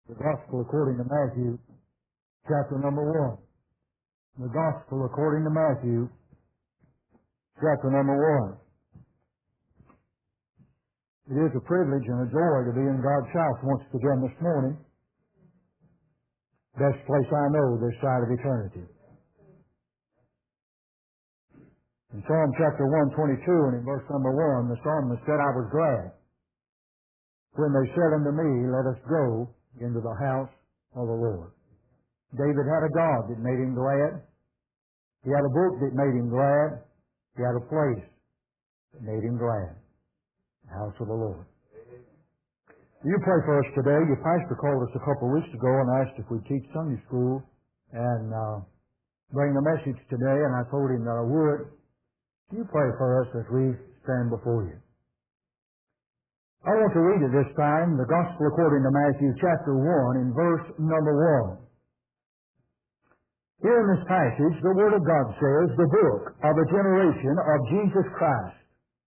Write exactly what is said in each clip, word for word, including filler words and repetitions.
The Gospel according to Matthew, chapter number one. The Gospel according to Matthew, chapter number one. It is a privilege and a joy to be in God's house once again this morning. Best place I know this side of eternity. In Psalm chapter one twenty-two and in verse number one, the psalmist said, I was glad when they said unto me, let us go into the house of the Lord. David had a God that made him glad. He had a book that made him glad. He had a place that made him glad. The house of the Lord. You pray for us today. Your pastor called us a couple of weeks ago and asked if we'd teach Sunday school and uh, bring the message today, and I told him that I would. You pray for us as we stand before you. I want to read at this time the Gospel according to Matthew chapter one in verse number one. Here in this passage, the Word of God says, the book of a generation of Jesus Christ,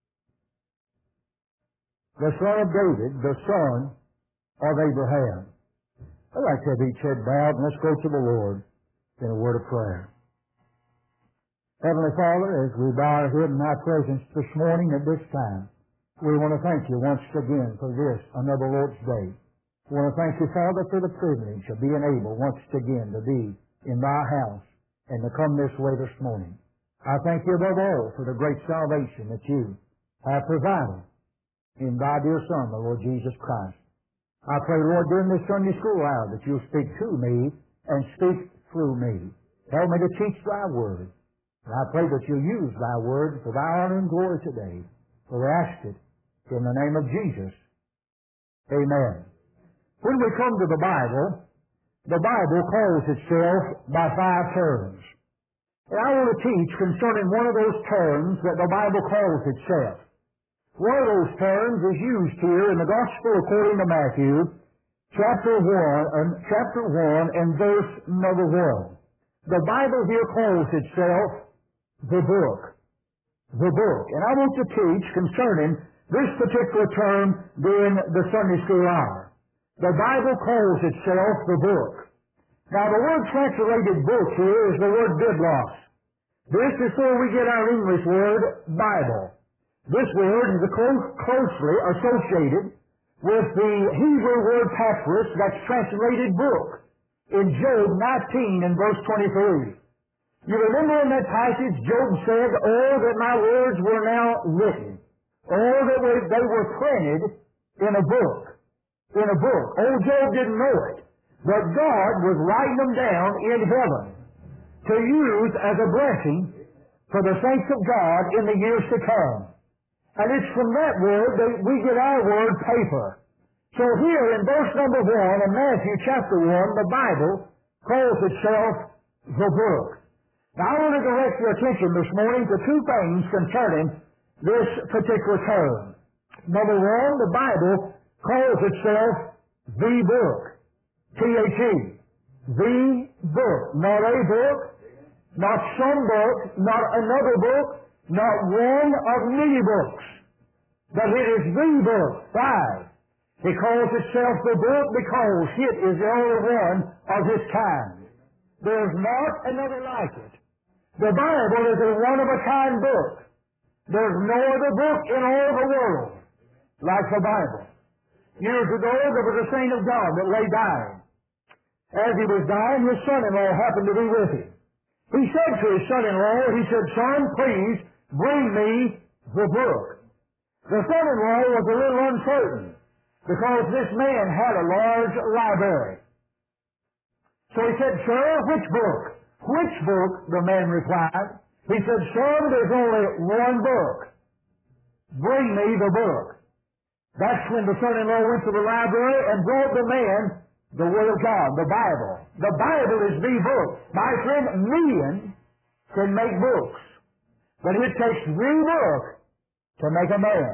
the son of David, the son of Abraham. I'd like to have each head bowed, and let's go to the Lord in a word of prayer. Heavenly Father, as we bow our head in thy presence this morning at this time, we want to thank you once again for this, another Lord's Day. We want to thank you, Father, for the privilege of being able once again to be in thy house and to come this way this morning. I thank you above all for the great salvation that you have provided in thy dear Son, the Lord Jesus Christ. I pray, Lord, during this Sunday school hour that you'll speak to me and speak through me. Help me to teach thy word. And I pray that you'll use thy word for thy honor and glory today. For we ask it in the name of Jesus. Amen. When we come to the Bible, the Bible calls itself by five terms. And I want to teach concerning one of those terms that the Bible calls itself. One of those terms is used here in the Gospel according to Matthew, chapter one, and chapter one and verse number one. The Bible here calls itself the book. The book. And I want to teach concerning this particular term during the Sunday school hour. The Bible calls itself the book. Now the word translated book here is the word biblos. This is where we get our English word Bible. This word is close, closely associated with the Hebrew word papyrus that's translated book in Job nineteen and verse twenty-three. You remember in that passage Job said, oh, that my words were now written. Oh, that they were printed in a book. In a book. Old Job didn't know it. But God was writing them down in heaven to use as a blessing for the saints of God in the years to come. And it's from that word that we get our word paper. So here in verse number one in Matthew chapter one, the Bible calls itself the book. Now I want to direct your attention this morning to two things concerning this particular term. Number one, the Bible calls itself the book. T H E. The book. Not a book, not some book, not another book, not one of many books. But it is the book. Why? It calls itself the book because it is the only one of its kind. There's not another like it. The Bible is a one-of-a-kind book. There's no other book in all the world like the Bible. Years ago, there was a saint of God that lay dying. As he was dying, his son-in-law happened to be with him. He said to his son-in-law, he said, son, please bring me the book. The son-in-law was a little uncertain because this man had a large library. So he said, sir, which book? Which book? The man replied. He said, son, there's only one book. Bring me the book. That's when the son-in-law went to the library and brought the man the Word of God, the Bible. The Bible is the book. My friend, men can make books, but it takes the book to make a man.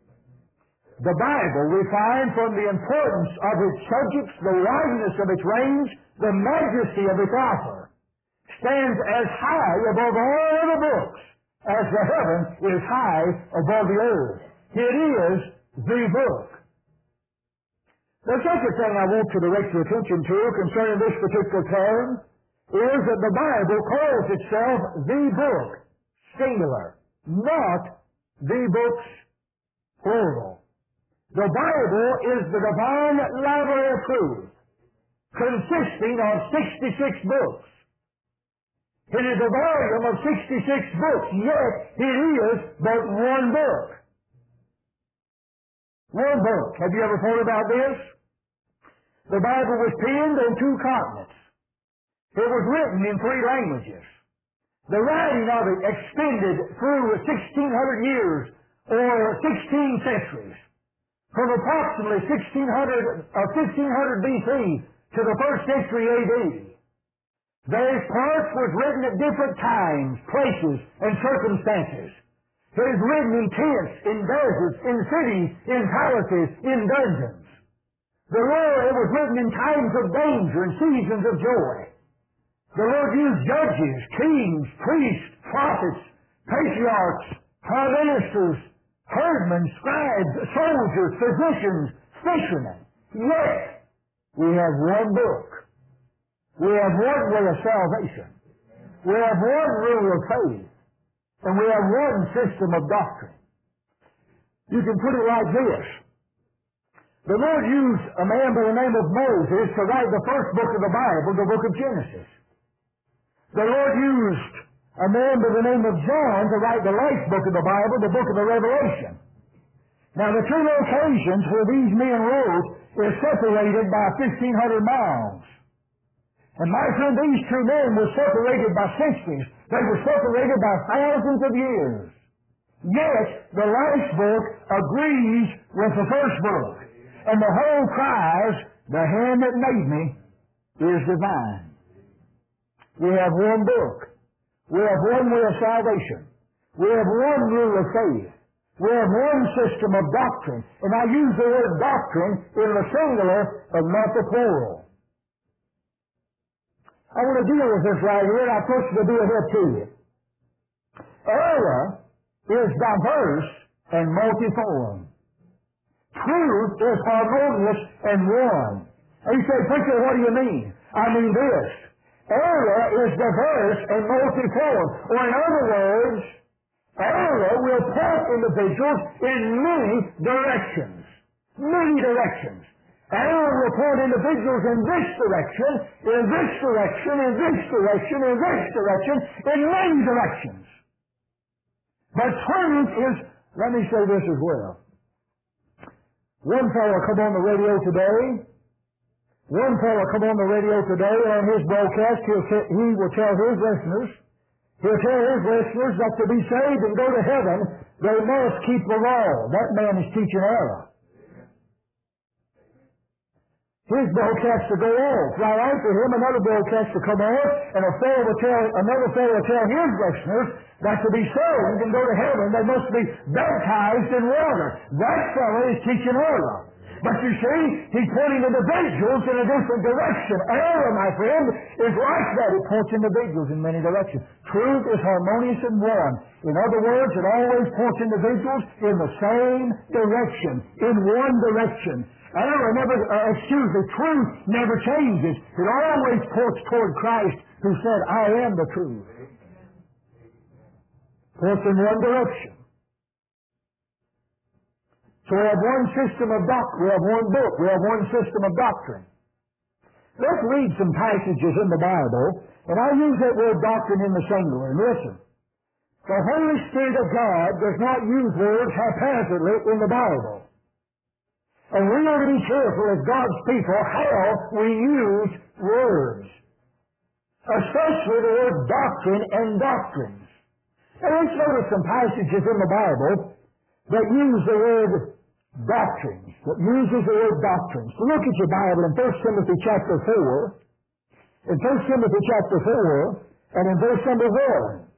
The Bible, we find from the importance of its subjects, the wideness of its range, the majesty of its author, stands as high above all other books as the heaven is high above the earth. It is the book. The second thing I want to direct your attention to concerning this particular term is that the Bible calls itself the book, singular, not the books, plural. The Bible is the divine library of truth, consisting of sixty-six books. It is a volume of sixty-six books, yet it is but one book. One book. Have you ever thought about this? The Bible was penned on two continents. It was written in three languages. The writing of it extended through sixteen hundred years or sixteen centuries, from approximately sixteen hundred, uh, fifteen hundred B C to the first century A D. Various parts was written at different times, places, and circumstances. It is written in tents, in deserts, in cities, in palaces, in dungeons. The Lord, it was written in times of danger and seasons of joy. The Lord used judges, kings, priests, prophets, patriarchs, prime ministers, herdmen, scribes, soldiers, physicians, fishermen. Yet, we have one book. We have one way of salvation. We have one rule of faith. And we have one system of doctrine. You can put it like this. The Lord used a man by the name of Moses to write the first book of the Bible, the book of Genesis. The Lord used a man by the name of John to write the last book of the Bible, the book of the Revelation. Now, the two locations where these men wrote is separated by fifteen hundred miles. And my friend, these two men were separated by centuries. They were separated by thousands of years. Yet, the last book agrees with the first book. And the whole cries, the hand that made me is divine. We have one book. We have one way of salvation. We have one rule of faith. We have one system of doctrine. And I use the word doctrine in the singular and not the plural. I want to deal with this right here, and I push the deal here to you. Error is diverse and multiform. Truth is harmonious and one. And you say, preacher, what do you mean? I mean this. Error is diverse and multiform. Or in other words, error will point individuals in many directions. Many directions. Error will point individuals in this direction, in this direction, in this direction, in this direction, in many directions. But truth is, let me say this as well. One fellow come on the radio today, one fellow come on the radio today on his broadcast, he'll, he will tell his listeners, he'll tell his listeners that to be saved and go to heaven, they must keep the law. That man is teaching error. His broadcast to go off. Right after him, another broadcast to come on, and a fellow will tell, another fellow will tell his listeners that to be saved and go to heaven, they must be baptized in water. That fellow is teaching error. But you see, he's pointing individuals in a different direction. Error, my friend, is like that. It points individuals in many directions. Truth is harmonious and one. In other words, it always points individuals in the same direction, in one direction. Error never, uh, excuse me, truth never changes. It always points toward Christ, who said, I am the truth. Points in one direction. So we have one system of doctrine. We have one book. We have one system of doctrine. Let's read some passages in the Bible, and I use that word doctrine in the singular. And listen, the Holy Spirit of God does not use words haphazardly in the Bible. And we ought to be careful as God's people how we use words, especially the word doctrine and doctrines. And let's notice some passages in the Bible that use the word doctrines, that uses the word doctrines. So look at your Bible in First Timothy chapter four, in First Timothy chapter four, and in verse number one.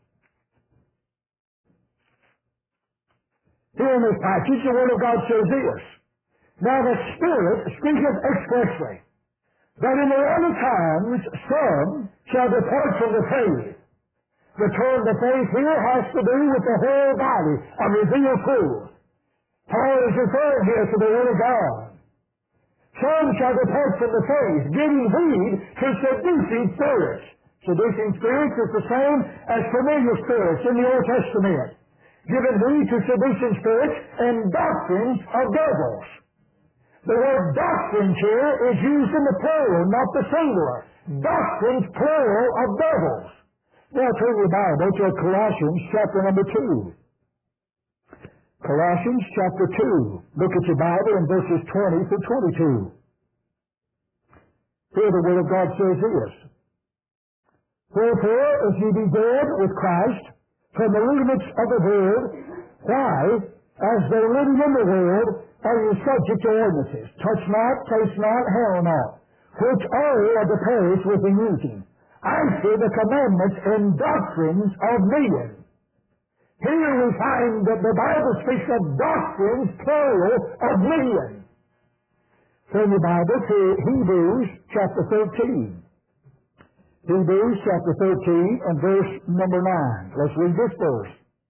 Here in this passage, the Word of God says this, Now the Spirit speaketh expressly, that in the latter times some shall depart from the faith. The term the faith here has to do with the whole body, a revealed truth. Paul is referring here to the Word of God. Some shall depart from the faith, giving heed to seducing spirits. Seducing spirits is the same as familiar spirits in the Old Testament. Giving heed to seducing spirits and doctrines of devils. The word doctrines here is used in the plural, not the singular. Doctrines, plural, of devils. Now turn your Bible to Colossians chapter number two. Colossians chapter two. Look at your Bible in verses twenty through twenty-two. Here the Word of God says this. Wherefore, if ye be dead with Christ from the rudiments of the world, why, as though living in the world, are you subject to ordinances? Touch not, taste not, handle not, which all are to perish with immunity. I see the commandments and doctrines of men. Here we find that the Bible speaks of doctrines, plural, of men. Turn your Bible to Hebrews chapter thirteen. Hebrews chapter thirteen and verse number nine. Let's read this verse.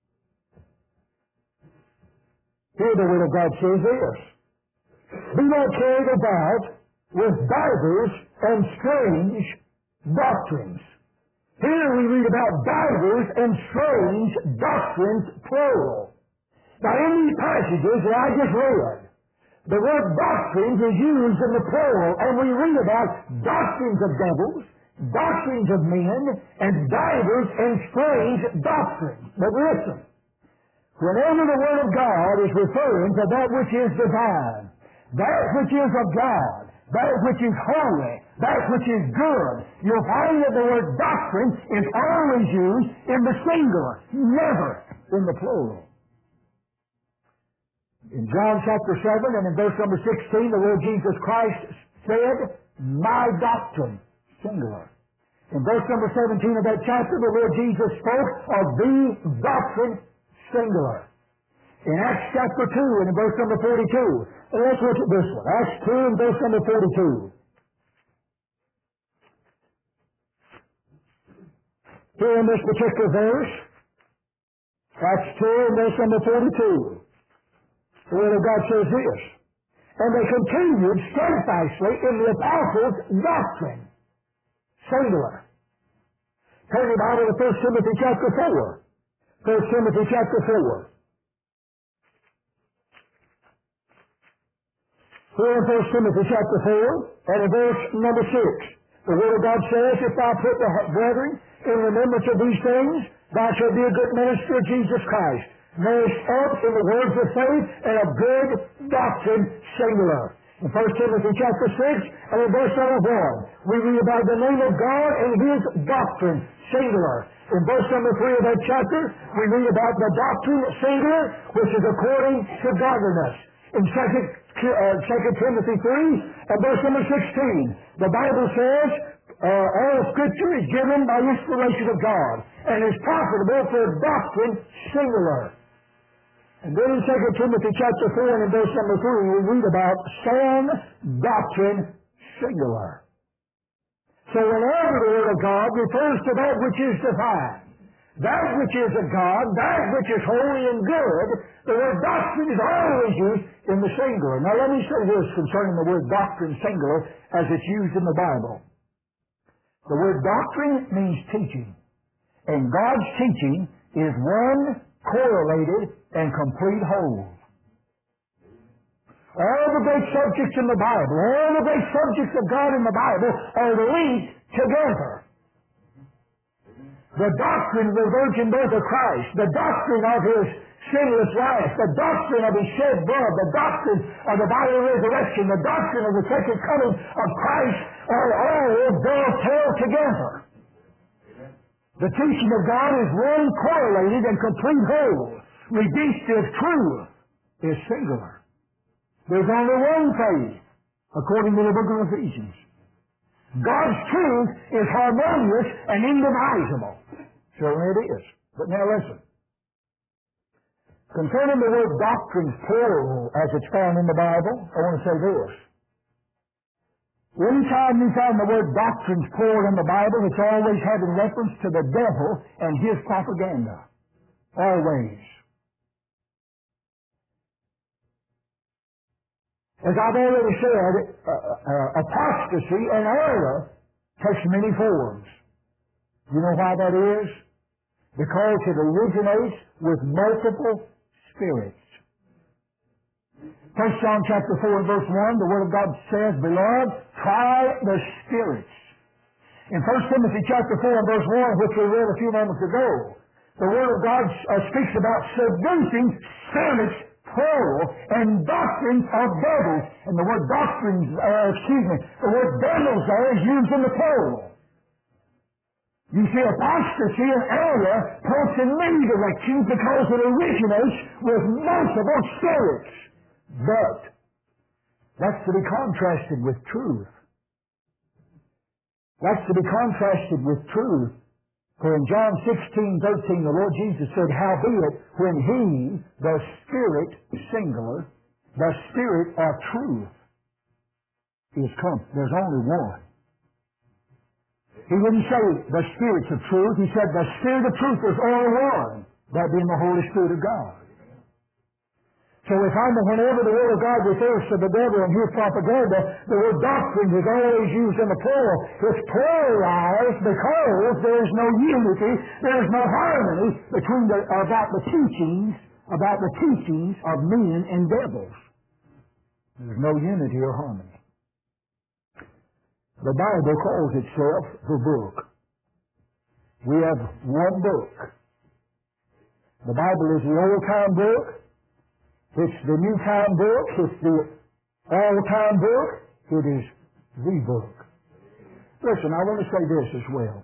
Here the Word of God says this. Be not carried about with divers and strange doctrines. Here we read about divers and strange doctrines, plural. Now in these passages that I just read, the word doctrines is used in the plural, and we read about doctrines of devils, doctrines of men, and divers and strange doctrines. But listen, whenever the Word of God is referring to that which is divine, that which is of God, that which is holy, that which is good, you'll find that the word doctrine is always used in the singular, never in the plural. In John chapter seven and in verse number sixteen, the Lord Jesus Christ said, my doctrine, singular. In verse number seventeen of that chapter, the Lord Jesus spoke of the doctrine, singular. In Acts chapter two and in verse number forty-two, and let's look at this one. Acts two and verse number forty-two. Here in this particular verse, Acts two and verse number forty-two, the Word of God says this, and they continued steadfastly in the apostles' doctrine, singular. Turn your Bible to First Timothy chapter four. First Timothy chapter four. Here in First Timothy chapter four, and in verse number six, the Word of God says, if thou put the brethren in remembrance of these things, thou shalt be a good minister of Jesus Christ, nourished up in the words of faith and of good doctrine, singular. In First Timothy chapter six, and in verse number one, we read about the name of God and His doctrine, singular. In verse number three of that chapter, we read about the doctrine, singular, which is according to godliness. In Second uh, Second Timothy three and verse number sixteen, the Bible says, uh, all Scripture is given by inspiration of God and is profitable for doctrine, singular. And then in Second Timothy chapter four and in verse number three, we read about sound doctrine, singular. So whenever the Word of God refers to that which is divine, that which is of God, that which is holy and good, the word doctrine is always used in the singular. Now let me say this concerning the word doctrine, singular, as it's used in the Bible. The word doctrine means teaching. And God's teaching is one correlated and complete whole. All the great subjects in the Bible, all the great subjects of God in the Bible are linked together. The doctrine of the virgin birth of Christ, the doctrine of His sinless life, the doctrine of His shed blood, the doctrine of the bodily resurrection, the doctrine of the second coming of Christ are all dovetail together. The teaching of God is one correlated and complete whole. Redemptive truth is singular. There's only one faith, according to the book of Ephesians. God's truth is harmonious and indivisible. So it is. But now listen. Concerning the word doctrines, plural, as it's found in the Bible, I want to say this. Anytime you find the word doctrines, plural, in the Bible, it's always having reference to the devil and his propaganda. Always. As I've already said, uh, uh, apostasy and error takes many forms. You know why that is? Because it originates with multiple spirits. First John chapter four and verse one, the Word of God says, Beloved, try the spirits. In First Timothy chapter four and verse one, which we read a few moments ago, the Word of God uh, speaks about seducing spirits, plural, and doctrines of devils. And the word doctrines, uh, excuse me, the word devils there is used in the plural. You see, apostasy and error points in many directions because it originates with multiple spirits. But that's to be contrasted with truth. That's to be contrasted with truth. For in John sixteen thirteen, the Lord Jesus said, Howbeit, when He, the Spirit, singular, the Spirit of truth, is come. There's only one. He didn't say the spirits of truth. He said the Spirit of truth is only one. That being the Holy Spirit of God. So if I'm, whenever the Word of God refers to the devil and his propaganda, the word doctrine is always used in the plural. It's pluralized because there's no unity, there's no harmony between the, about the teachings, about the teachings of men and devils. There's no unity or harmony. The Bible calls itself the book. We have one book. The Bible is the old-time book. It's the new time book. It's the all-time book. It is the book. Listen, I want to say this as well.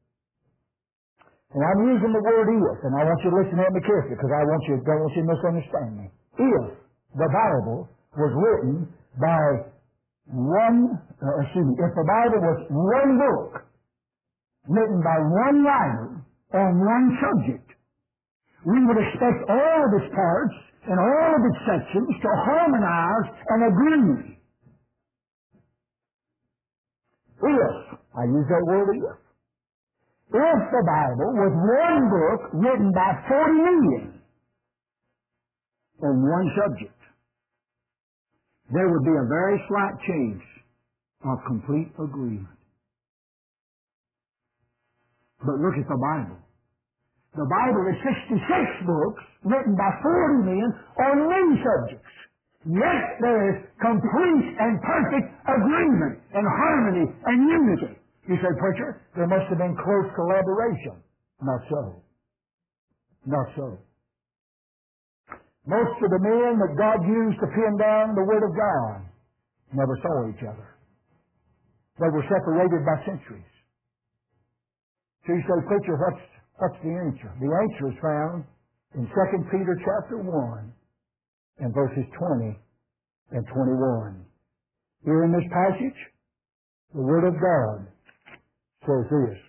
And I'm using the word if, and I want you to listen to me carefully because I want you, don't want you to misunderstand me. If the Bible was written by one, uh, excuse me, if the Bible was one book written by one writer on one subject, we would expect all of its parts and all of its sections to harmonize and agree. If, I use that word if, if the Bible was one book written by forty million on one subject, there would be a very slight chance of complete agreement. But look at the Bible. The Bible is sixty-six books written by forty men on many subjects. Yet there is complete and perfect agreement and harmony and unity. You say, Preacher, there must have been close collaboration. Not so. Not so. Most of the men that God used to pin down the Word of God never saw each other. They were separated by centuries. So you say, Preacher, what's What's the answer? The answer is found in Second Peter chapter one and verses twenty and twenty-one. Here in this passage, the Word of God says this.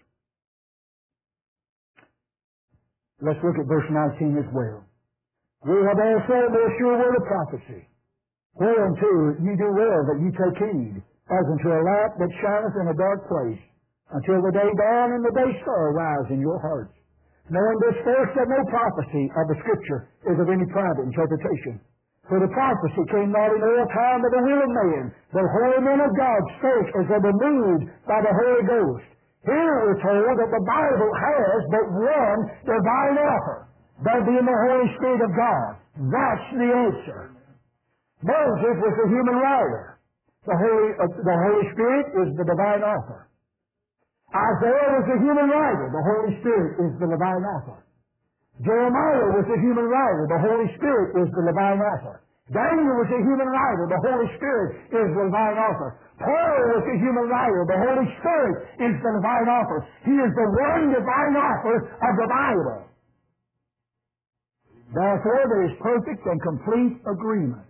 Let's look at verse nineteen as well. We have also the sure word of prophecy, whereunto ye do well that ye take heed, as unto a lamp that shineth in a dark place, until the day dawn and the day star rise in your hearts. Knowing this first, that no prophecy of the Scripture is of any private interpretation. For the prophecy came not in all time of the will of man, but holy men of God spake as they were moved by the Holy Ghost. Here we're told that the Bible has but one divine author, that being the Holy Spirit of God. That's the answer. Moses was a human writer. The Holy, uh, the Holy Spirit is the divine author. Isaiah was a human writer. The Holy Spirit is the divine author. Jeremiah was a human writer. The Holy Spirit is the divine author. Daniel was a human writer. The Holy Spirit is the divine author. Paul was a human writer. The Holy Spirit is the divine author. He is the one divine author of the Bible. Therefore, there is perfect and complete agreement.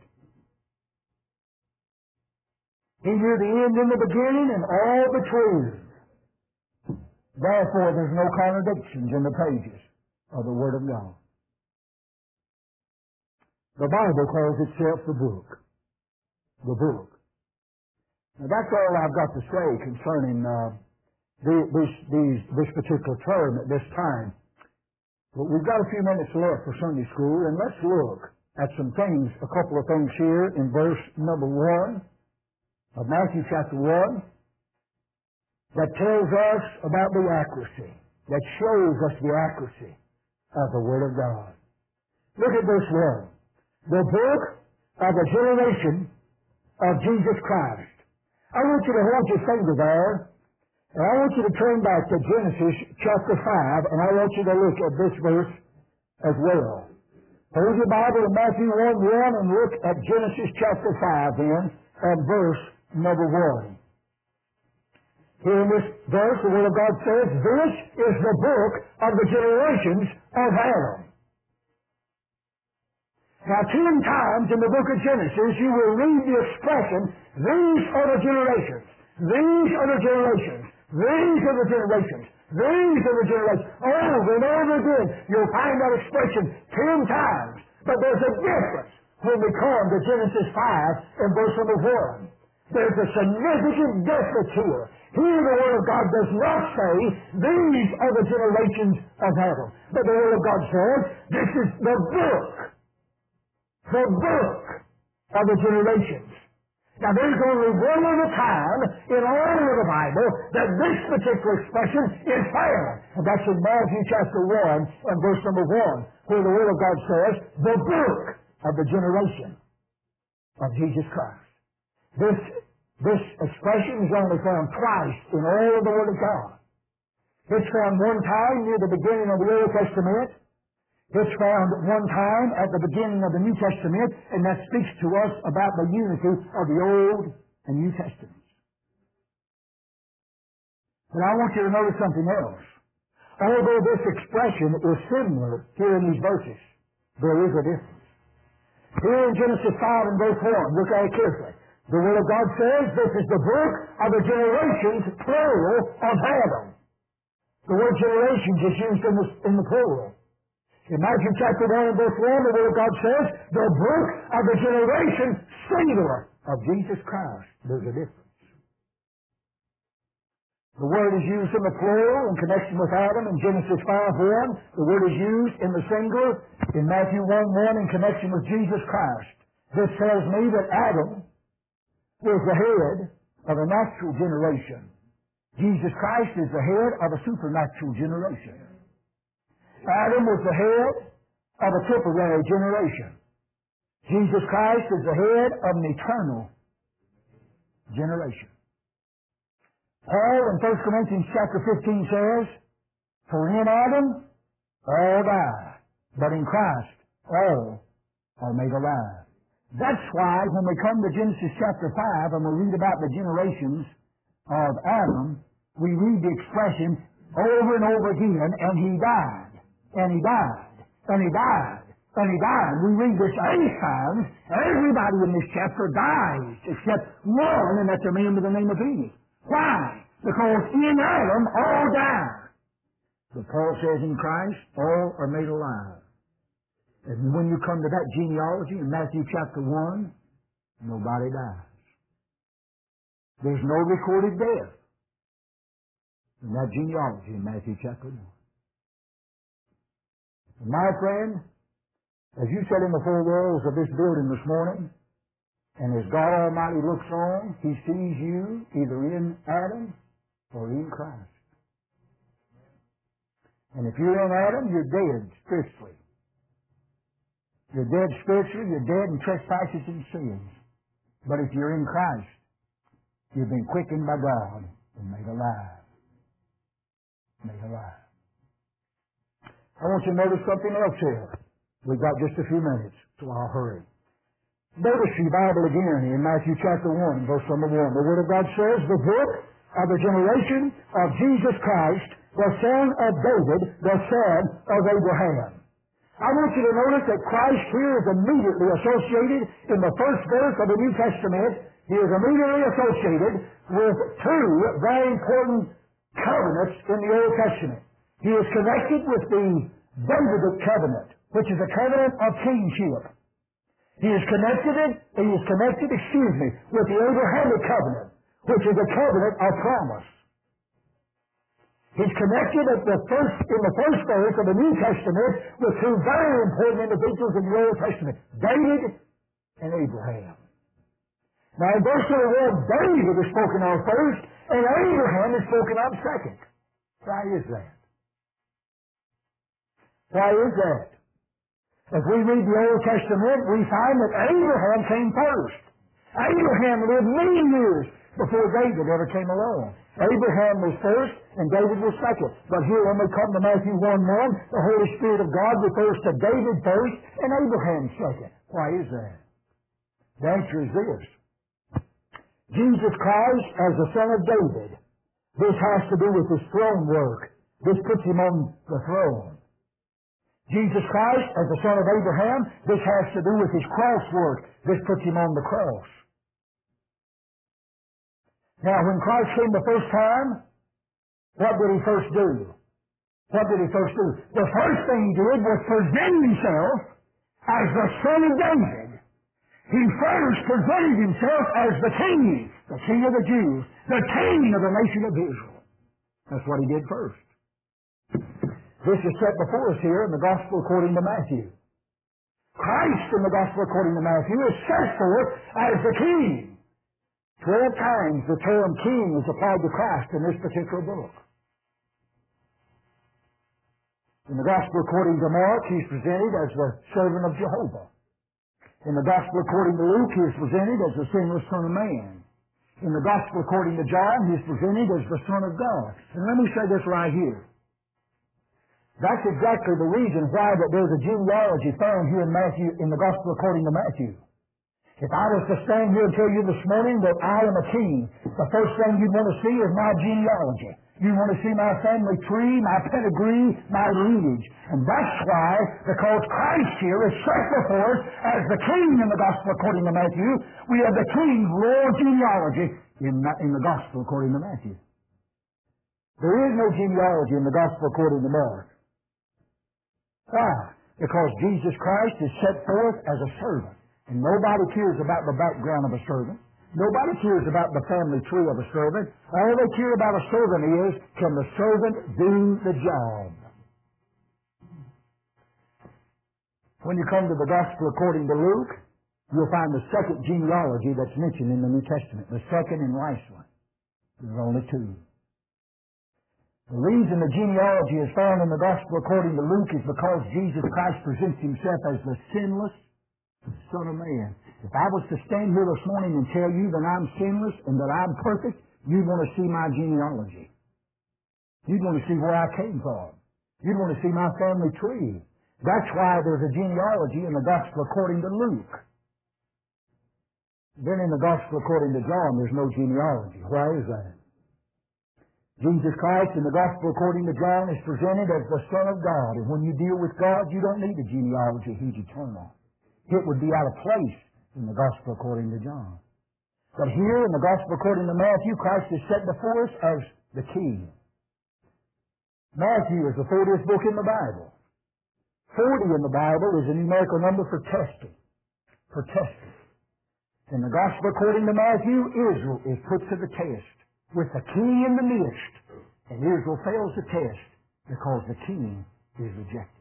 He knew the end and the beginning and all between. Therefore, there's no contradictions in the pages of the Word of God. The Bible calls itself the book. The book. Now, that's all I've got to say concerning uh, the, this, these, this particular term at this time. But we've got a few minutes left for Sunday school, and let's look at some things, a couple of things here in verse number one of Matthew chapter one that tells us about the accuracy, that shows us the accuracy of the Word of God. Look at verse one. The book of the generation of Jesus Christ. I want you to hold your finger there, and I want you to turn back to Genesis chapter five, and I want you to look at this verse as well. Hold your Bible in Matthew one one and look at Genesis chapter five then, and verse number one. Here in this verse, the Word of God says, this is the book of the generations of Adam. Now, ten times in the book of Genesis, you will read the expression, these are the generations, these are the generations, these are the generations, these are the generations. Over and over again, you'll find that expression ten times. But there's a difference when we come to Genesis five and verse number one. There's a significant difference here. Here the Word of God does not say, these are the generations of Adam. But the Word of God says, this is the book. The book of the generations. Now there's only one other time in all of the Bible that this particular expression is found. And that's in Matthew chapter one and verse number one, where the Word of God says, the book of the generation of Jesus Christ. This, this expression is only found twice in all of the Word of God. It's found one time near the beginning of the Old Testament. It's found one time at the beginning of the New Testament, and that speaks to us about the unity of the Old and New Testaments. But I want you to notice something else. Although this expression is similar here in these verses, there is a difference. Here in Genesis five and verse one, look at it carefully. The Word of God says this is the book of the generations, plural, of Adam. The word generations is used in the, in the plural. In Matthew chapter one and verse one, the Word of God says, the book of the generation, singular, of Jesus Christ. There's a difference. The word is used in the plural in connection with Adam in Genesis five one. The word is used in the singular in Matthew one one in connection with Jesus Christ. This tells me that Adam was the head of a natural generation. Jesus Christ is the head of a supernatural generation. Adam was the head of a temporary generation. Jesus Christ is the head of an eternal generation. Paul in First Corinthians chapter fifteen says, for in Adam all die, but in Christ all are made alive. That's why when we come to Genesis chapter five and we read about the generations of Adam, we read the expression over and over again, and he died, and he died, and he died, and he died. We read this eight times. Everybody in this chapter dies, except one, and that's a man by the name of Enoch. Why? Because in Adam all die. But Paul says in Christ all are made alive. And when you come to that genealogy in Matthew chapter one, nobody dies. There's no recorded death in that genealogy in Matthew chapter one. And my friend, as you sat in the four walls of this building this morning, and as God Almighty looks on, He sees you either in Adam or in Christ. And if you're in Adam, you're dead spiritually. You're dead spiritually, you're dead in trespasses and sins. But if you're in Christ, you've been quickened by God and made alive. Made alive. I want you to notice something else here. We've got just a few minutes, so I'll hurry. Notice your Bible again in Matthew chapter one, verse number one. The Word of God says, the book of the generation of Jesus Christ, the son of David, the son of Abraham. I want you to notice that Christ here is immediately associated in the first verse of the New Testament. He is immediately associated with two very important covenants in the Old Testament. He is connected with the Davidic covenant, which is a covenant of kingship. He is connected, he is connected, excuse me, with the Abrahamic covenant, which is a covenant of promise. He's connected at the first, in the first verse of the New Testament with two very important individuals in the Old Testament, David and Abraham. Now in verse thirty-one, David is spoken of first, and Abraham is spoken of second. Why is that? Why is that? As we read the Old Testament, we find that Abraham came first. Abraham lived many years before David ever came along. Abraham was first, and David was second. But here when we come to Matthew one one, the Holy Spirit of God refers to David first and Abraham second. Why is that? The answer is this. Jesus Christ as the Son of David. This has to do with His throne work. This puts Him on the throne. Jesus Christ as the Son of Abraham. This has to do with His cross work. This puts Him on the cross. Now, when Christ came the first time, what did He first do? What did He first do? The first thing He did was present Himself as the Son of David. He first presented Himself as the King, the King of the Jews, the King of the nation of Israel. That's what He did first. This is set before us here in the Gospel according to Matthew. Christ in the Gospel according to Matthew is set forth as the King. Twelve times the term king is applied to Christ in this particular book. In the Gospel according to Mark, He's presented as the servant of Jehovah. In the Gospel according to Luke, He is presented as the sinless Son of Man. In the Gospel according to John, He is presented as the Son of God. And let me say this right here. That's exactly the reason why that there's a genealogy found here in Matthew, in the Gospel according to Matthew. If I was to stand here and tell you this morning that I am a king, the first thing you'd want to see is my genealogy. You want to see my family tree, my pedigree, my lineage. And that's why, because Christ here is set before us as the King in the Gospel according to Matthew, we have the King's royal genealogy in, in the Gospel according to Matthew. There is no genealogy in the Gospel according to Mark. Why? Because Jesus Christ is set forth as a servant. And nobody cares about the background of a servant. Nobody cares about the family tree of a servant. All they care about a servant is, can the servant do the job? When you come to the Gospel according to Luke, you'll find the second genealogy that's mentioned in the New Testament. The second and last one. There's only two. The reason the genealogy is found in the Gospel according to Luke is because Jesus Christ presents Himself as the sinless Son of Man. If I was to stand here this morning and tell you that I'm sinless and that I'm perfect, you'd want to see my genealogy. You'd want to see where I came from. You'd want to see my family tree. That's why there's a genealogy in the Gospel according to Luke. Then in the Gospel according to John, there's no genealogy. Why is that? Jesus Christ in the Gospel according to John is presented as the Son of God. And when you deal with God, you don't need a genealogy. He's eternal. It would be out of place in the Gospel according to John. But here in the Gospel according to Matthew, Christ is set before us as the King. Matthew is the fortieth book in the Bible. Forty in the Bible is a numerical number for testing. For testing. In the Gospel according to Matthew, Israel is put to the test with the King in the midst. And Israel fails the test because the King is rejected.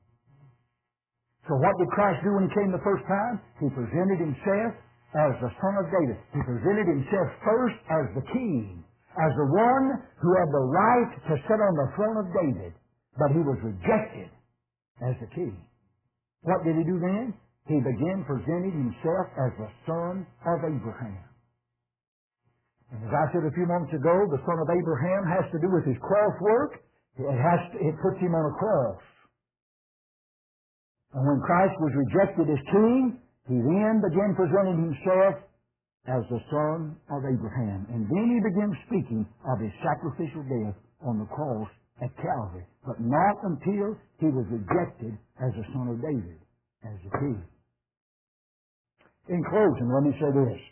So what did Christ do when He came the first time? He presented Himself as the Son of David. He presented Himself first as the King, as the one who had the right to sit on the throne of David, but He was rejected as the King. What did He do then? He began presenting Himself as the Son of Abraham. And as I said a few moments ago, the Son of Abraham has to do with His cross work. It, has to, it puts Him on a cross. And when Christ was rejected as King, He then began presenting Himself as the Son of Abraham. And then He began speaking of His sacrificial death on the cross at Calvary. But not until He was rejected as the Son of David, as the King. In closing, let me say this.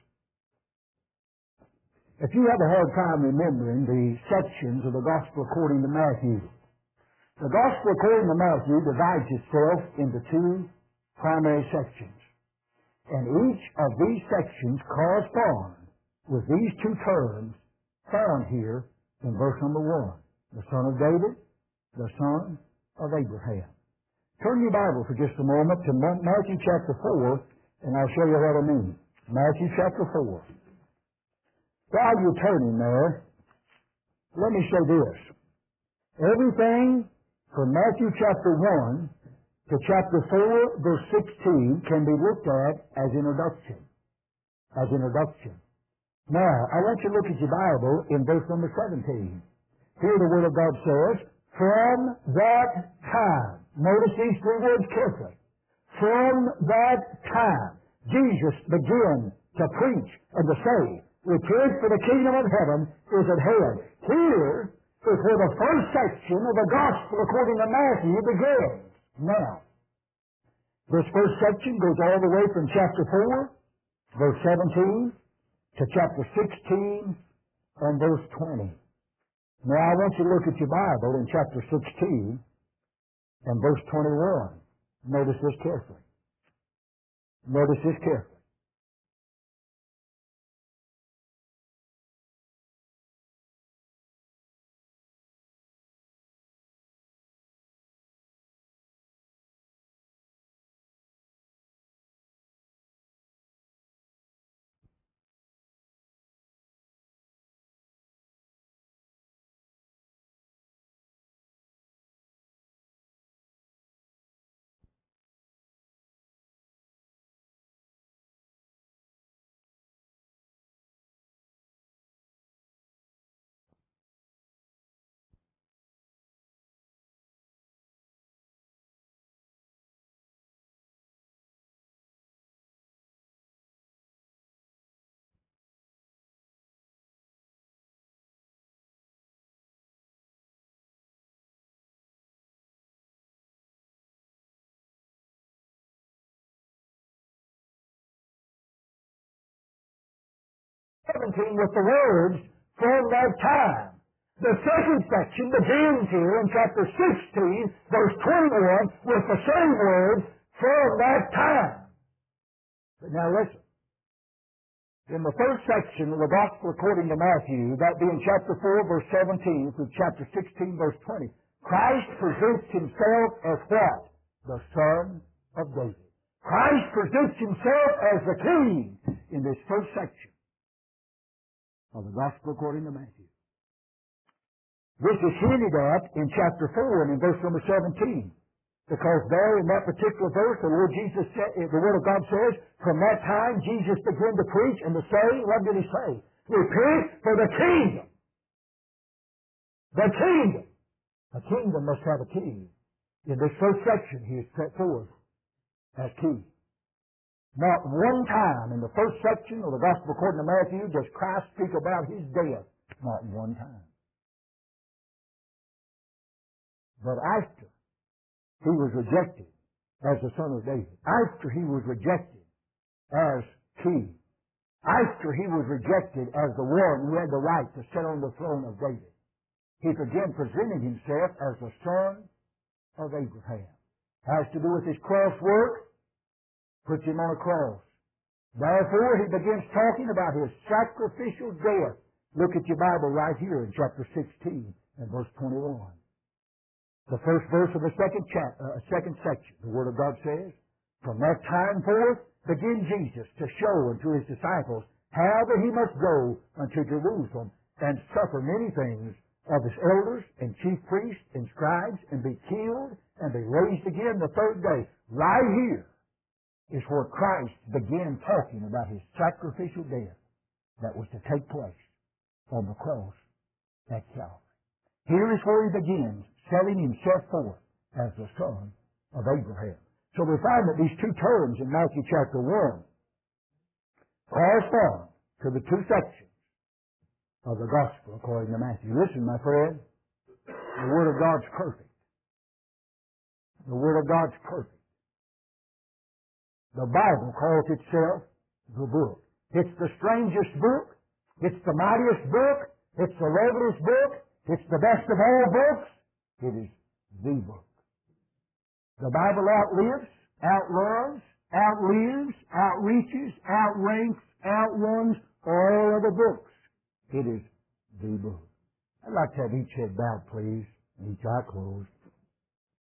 If you have a hard time remembering the sections of the Gospel according to Matthew, the Gospel according to Matthew divides itself into two primary sections. And each of these sections correspond with these two terms found here in verse number one. The son of David, the son of Abraham. Turn your Bible for just a moment to Matthew chapter four, and I'll show you what I mean. Matthew chapter four. While you're turning there, let me say this. Everything from Matthew chapter one to chapter four, verse sixteen, can be looked at as introduction. As introduction. Now, I want you to look at your Bible in verse number seventeen. Here the Word of God says, from that time, notice these three words carefully. From that time, Jesus began to preach and to say, repent, for the kingdom of heaven is at hand. Here is where the first section of the gospel according to Matthew begins. Now, this first section goes all the way from chapter four, verse seventeen, to chapter sixteen and verse twenty. Now I want you to look at your Bible in chapter sixteen and verse twenty-one. Notice this carefully. Notice this carefully. seventeen with the words, from that time. The second section begins here in chapter sixteen, verse twenty-one, with the same words, from that time. But now listen. In the first section of the Gospel according to Matthew, that being chapter four, verse seventeen, through chapter sixteen, verse twenty, Christ presents himself as what? The Son of David. Christ presents himself as the King in this first section of the Gospel according to Matthew. This is hinted at in chapter four and in verse number seventeen. Because there in that particular verse, the Lord Jesus said, the Word of God says, from that time Jesus began to preach and to say, what did he say? Repent, for the kingdom. The kingdom. A kingdom must have a king. In this first section, he is set forth as king. Not one time in the first section of the Gospel according to Matthew does Christ speak about his death. Not one time. But after he was rejected as the Son of David, after he was rejected as king, after he was rejected as the one who had the right to sit on the throne of David, he began presenting himself as the Son of Abraham. Has to do with his cross work, puts him on a cross. Therefore, he begins talking about his sacrificial death. Look at your Bible right here in chapter sixteen and verse twenty-one. The first verse of the second, chap- uh, second section, the Word of God says, from that time forth began Jesus to show unto his disciples how that he must go unto Jerusalem and suffer many things of his elders and chief priests and scribes, and be killed and be raised again the third day. Right here is where Christ began talking about his sacrificial death that was to take place on the cross at Calvary. Here is where he begins setting himself forth as the Son of Abraham. So we find that these two terms in Matthew chapter one correspond to the two sections of the Gospel according to Matthew. Listen, my friend, the Word of God's perfect. The Word of God's perfect. The Bible calls itself the book. It's the strangest book. It's the mightiest book. It's the loveliest book. It's the best of all books. It is the book. The Bible outlives, outloves, outlives, outreaches, outranks, outruns all other books. It is the book. I'd like to have each head bowed, please, and each eye closed.